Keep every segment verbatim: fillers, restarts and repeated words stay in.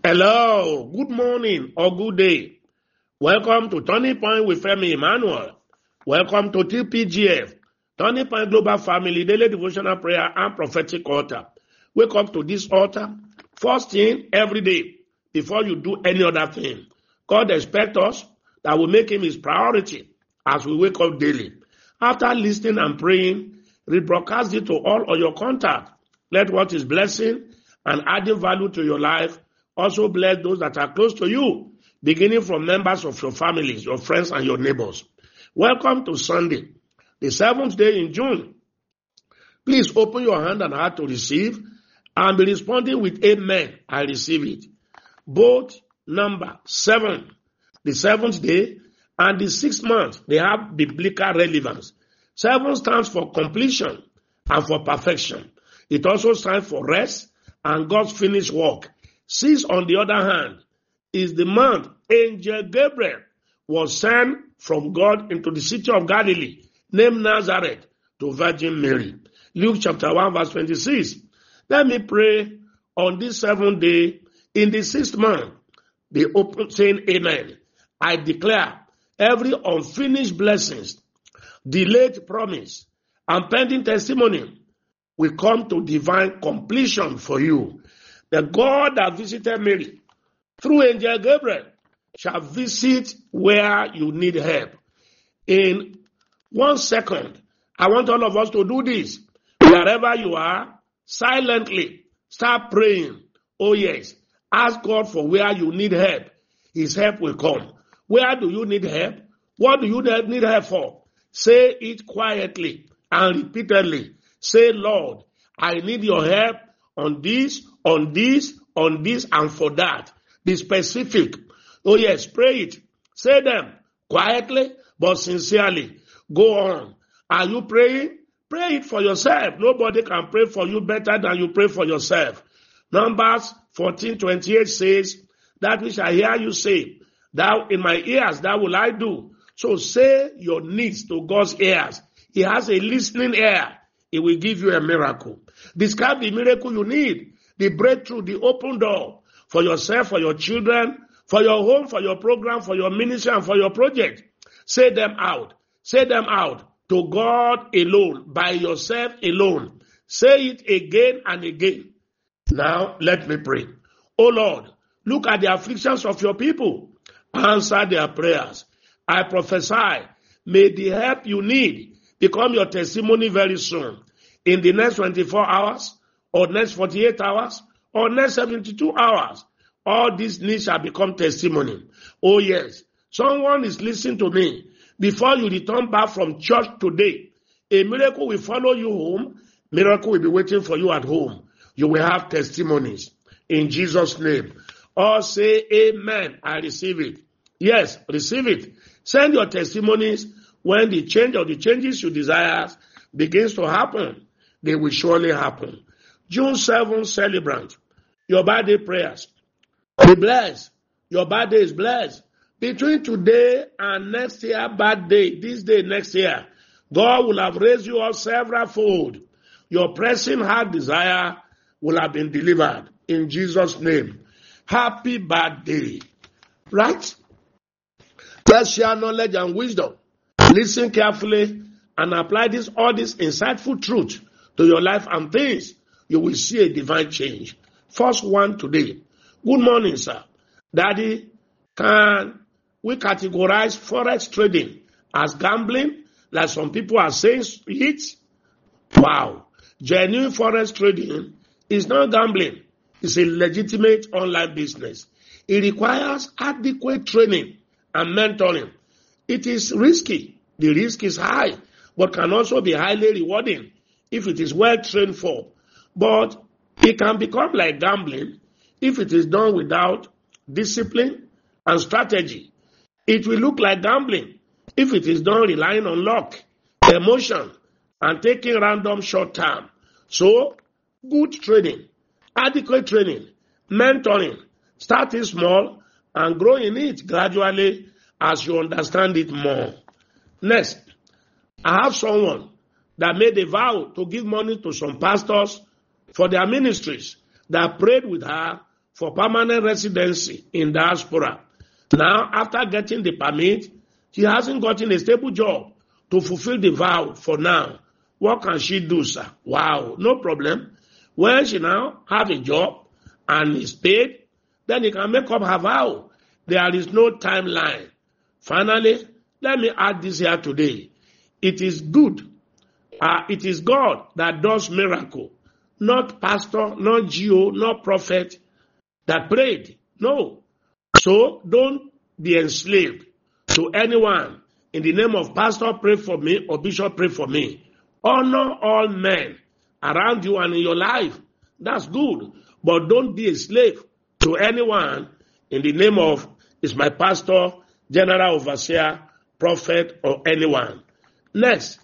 Hello, good morning or good day. Welcome to Turning Point with Femi Emmanuel. Welcome to T P G F, Turning Point Global Family Daily Devotional Prayer and Prophetic Altar. Wake up to this altar first thing every day before you do any other thing. God expects us that we make Him His priority as we wake up daily. After listening and praying, rebroadcast it to all of your contacts. Let what is blessing and adding value to your life also bless those that are close to you, beginning from members of your families, your friends, and your neighbors. Welcome to Sunday, the seventh day in June. Please open your hand and heart to receive and be responding with Amen. I receive it. Both number seven, the seventh day, and the sixth month, they have biblical relevance. Seven stands for completion and for perfection. It also stands for rest and God's finished work. Six, on the other hand, is the month Angel Gabriel was sent from God into the city of Galilee, named Nazareth, to Virgin Mary. Luke chapter one, verse twenty-six. Let me pray on this seventh day in the sixth month. They open saying Amen. I declare every unfinished blessings, delayed promise, and pending testimony will come to divine completion for you. The God that visited Mary through Angel Gabriel shall visit where you need help. In one second, I want all of us to do this. Wherever you are, silently start praying. Oh yes, ask God for where you need help. His help will come. Where do you need help? What do you need help for? Say it quietly and repeatedly. Say, Lord, I need your help on this, on this, on this, and for that. Be specific. Oh yes, pray it. Say them quietly but sincerely. Go on. Are you praying? Pray it for yourself. Nobody can pray for you better than you pray for yourself. Numbers fourteen twenty-eight says, that which I hear you say, thou in my ears, that will I do. So say your needs to God's ears. He has a listening ear. He will give you a miracle. Describe the miracle you need, the breakthrough, the open door for yourself, for your children, for your home, for your program, for your ministry, and for your project. Say them out. Say them out to God alone, by yourself alone. Say it again and again. Now, let me pray. Oh Lord, look at the afflictions of your people. Answer their prayers. I prophesy, may the help you need become your testimony very soon. In the next twenty-four hours, or next forty-eight hours, or next seventy-two hours, all these needs shall become testimony. Oh yes, someone is listening to me. Before you return back from church today, a miracle will follow you home. Miracle will be waiting for you at home. You will have testimonies. In Jesus' name. All say amen. I receive it. Yes, receive it. Send your testimonies when the change or the changes you desire begins to happen. They will surely happen. June seventh, celebrant. Your birthday prayers. Be blessed. Your birthday is blessed. Between today and next year birthday, this day next year, God will have raised you up several fold. Your pressing heart desire will have been delivered. In Jesus' name. Happy birthday. Right? Let's share knowledge and wisdom. Listen carefully and apply this all this insightful truth to your life and things. You will see a divine change. First one today. Good morning, sir. Daddy, can we categorize forex trading as gambling, like some people are saying it? Wow. Genuine forex trading is not gambling. It's a legitimate online business. It requires adequate training and mentoring. It is risky. The risk is high, but can also be highly rewarding if it is well trained for. But it can become like gambling if it is done without discipline and strategy. It will look like gambling if it is done relying on luck, emotion, and taking random short term. So, good training, adequate training, mentoring, starting small and grow in it gradually as you understand it more. Next, I have someone that made a vow to give money to some pastors for their ministries that prayed with her for permanent residency in diaspora. Now, after getting the permit, she hasn't gotten a stable job to fulfill the vow for now. What can she do, sir? Wow, no problem. When she now have a job and is paid, then he can make up her vow. There is no timeline. Finally, let me add this here today. It is good. Uh, it is God that does miracle. Not pastor, not G O, not prophet that prayed. No. So don't be enslaved to anyone. In the name of pastor, pray for me, or bishop, pray for me. Honor all men around you and in your life. That's good. But don't be a slave to anyone in the name of, is my pastor, general overseer, prophet, or anyone. Next,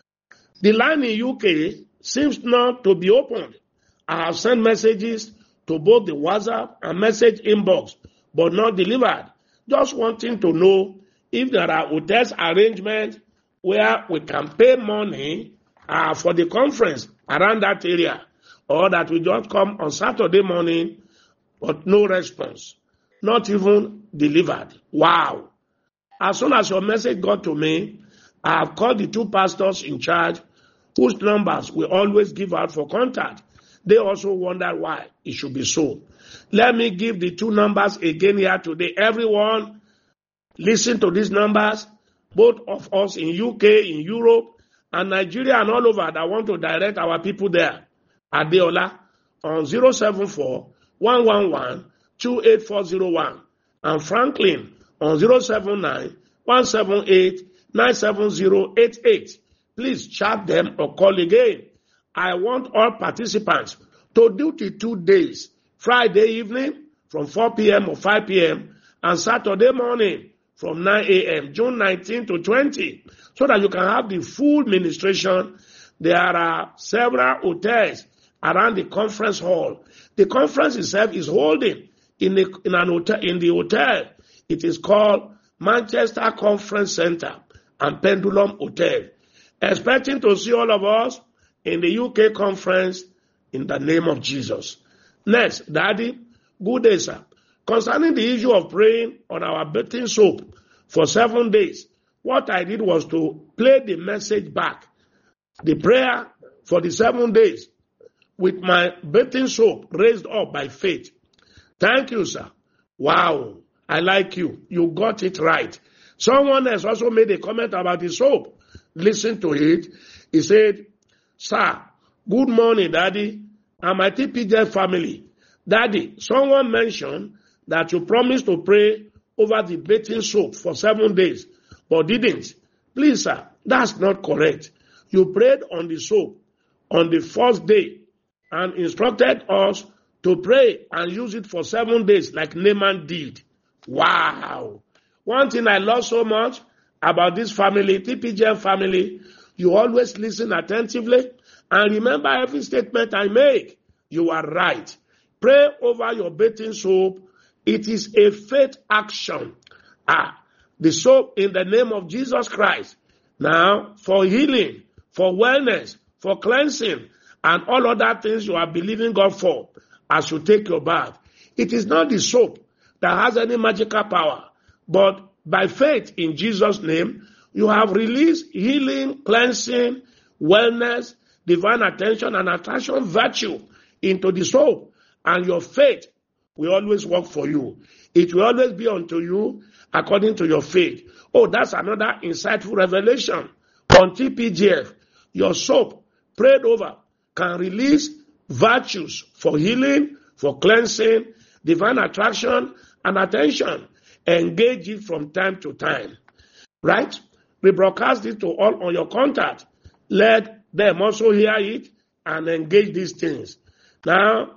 the line in U K seems not to be opened. I have sent messages to both the WhatsApp and message inbox, but not delivered. Just wanting to know if there are hotels arrangements where we can pay money uh, for the conference around that area, or that we just come on Saturday morning, but no response, not even delivered. Wow. As soon as your message got to me, I have called the two pastors in charge, whose numbers we always give out for contact. They also wonder why it should be so. Let me give the two numbers again here today. Everyone, listen to these numbers, both of us in U K, in Europe, and Nigeria, and all over that want to direct our people there. Adeola on zero seven four, one one one, two eight four zero one, and Franklin on zero seven nine, one seven eight, nine seven zero eight eight. Please chat them or call again. I want all participants to do the two days, Friday evening from four p.m. or five p.m. and Saturday morning from nine a.m., June nineteenth to twentieth, so that you can have the full ministration. There are several hotels around the conference hall. The conference itself is holding in, the, in, an hotel, in the hotel. It is called Manchester Conference Center and Pendulum Hotel. Expecting to see all of us in the U K conference in the name of Jesus. Next, Daddy, good day, sir. Concerning the issue of praying on our bathing soap for seven days, what I did was to play the message back, the prayer for the seven days, with my bathing soap raised up by faith. Thank you, sir. Wow, I like you. You got it right. Someone else also made a comment about the soap. Listen to it. He said, sir, good morning, Daddy, and my T P J family. Daddy, someone mentioned that you promised to pray over the bathing soap for seven days, but didn't. Please, sir, that's not correct. You prayed on the soap on the first day and instructed us to pray and use it for seven days like Naaman did. Wow. One thing I love so much about this family, T P J family, you always listen attentively and remember every statement I make. You are right. Pray over your bathing soap. It is a faith action. Ah, the soap in the name of Jesus Christ. Now, for healing, for wellness, for cleansing, and all other things you are believing God for as you take your bath. It is not the soap that has any magical power, but by faith in Jesus' name, you have released healing, cleansing, wellness, divine attention, and attraction virtue into the soul. And your faith will always work for you. It will always be unto you according to your faith. Oh, that's another insightful revelation. On T P G F, your soap prayed over can release virtues for healing, for cleansing, divine attraction, and attention. Engage it from time to time. Right? We broadcast it to all on your contact. Let them also hear it and engage these things. Now,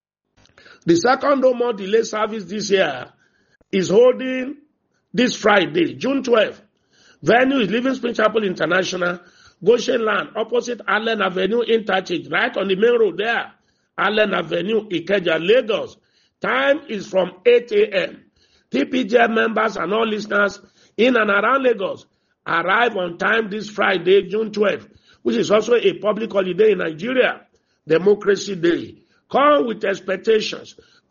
the second No More Delay service this year is holding this Friday, June twelfth. Venue is Living Spring Chapel International, Goshen Land, opposite Allen Avenue Interchange, right on the main road there. Allen Avenue, Ikeja, Lagos. Time is from eight a.m. T P J members and all listeners in and around Lagos arrive on time this Friday, June twelfth, which is also a public holiday in Nigeria, Democracy Day. Come with expectations.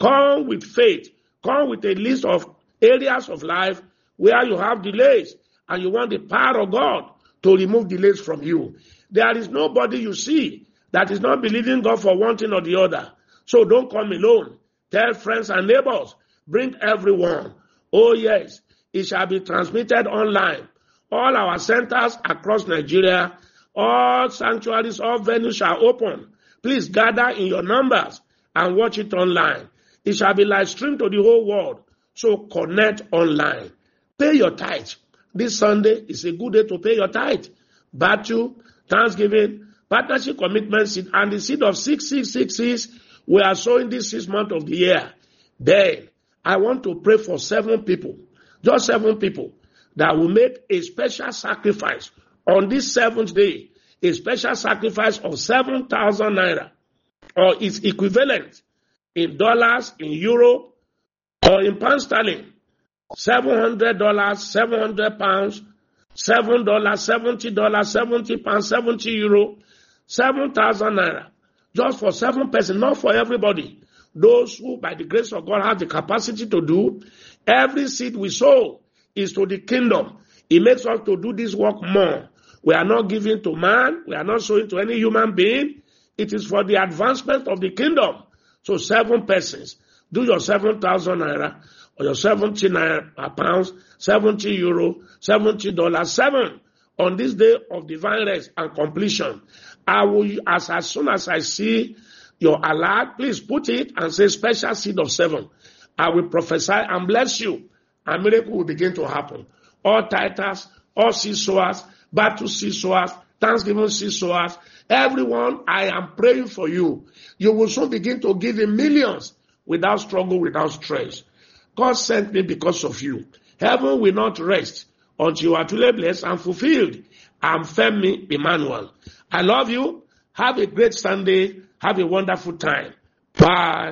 Come with faith. Come with a list of areas of life where you have delays and you want the power of God to remove delays from you. There is nobody you see that is not believing God for one thing or the other. So don't come alone. Tell friends and neighbors. Bring everyone. Oh yes, it shall be transmitted online. All our centers across Nigeria, all sanctuaries, all venues shall open. Please gather in your numbers and watch it online. It shall be live streamed to the whole world. So connect online. Pay your tithe. This Sunday is a good day to pay your tithe. Battle, Thanksgiving, partnership commitment seed, and the seed of six six six six we are sowing this six month of the year. Then I want to pray for seven people, just seven people, that will make a special sacrifice on this seventh day, a special sacrifice of seven thousand naira, or its equivalent in dollars, in euro, or in pound sterling. seven hundred dollars, seven hundred pounds, seven dollars, seventy dollars, seventy pounds, seventy euro, seven thousand naira. Just for seven persons, not for everybody. Those who, by the grace of God, have the capacity to do. Every seed we sow is to the kingdom. It makes us to do this work more. We are not giving to man. We are not sowing to any human being. It is for the advancement of the kingdom. So seven persons, do your seven thousand naira, or your seventy naira pounds, seventy euro, seventy dollars, seven on this day of divine rest and completion. I will, as, as soon as I see your alert, please put it and say special seed of seven. I will prophesy and bless you. A miracle will begin to happen. All titers, all seed sowers, battle seed sowers, Thanksgiving seed sowers, everyone, I am praying for you. You will soon begin to give in millions without struggle, without stress. God sent me because of you. Heaven will not rest until you are truly blessed and fulfilled. I'm Femi Emmanuel. I love you. Have a great Sunday. Have a wonderful time. Bye.